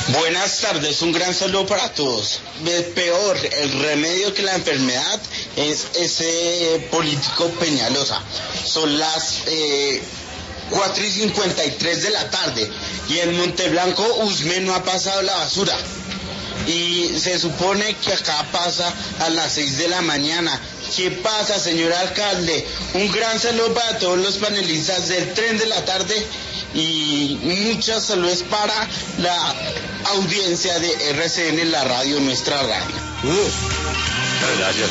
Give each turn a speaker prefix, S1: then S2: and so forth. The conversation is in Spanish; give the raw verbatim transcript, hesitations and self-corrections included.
S1: Buenas tardes, un gran saludo para todos. El peor, el remedio que la enfermedad es ese político Peñalosa. Son las eh, cuatro y cincuenta y tres de la tarde y en Monteblanco Usme no ha pasado la basura. Y se supone que acá pasa a las seis de la mañana. ¿Qué pasa, señor alcalde? Un gran saludo para todos los panelistas del tren de la tarde y muchas saludos para la audiencia de R C N, la radio, nuestra radio.
S2: Uh, gracias.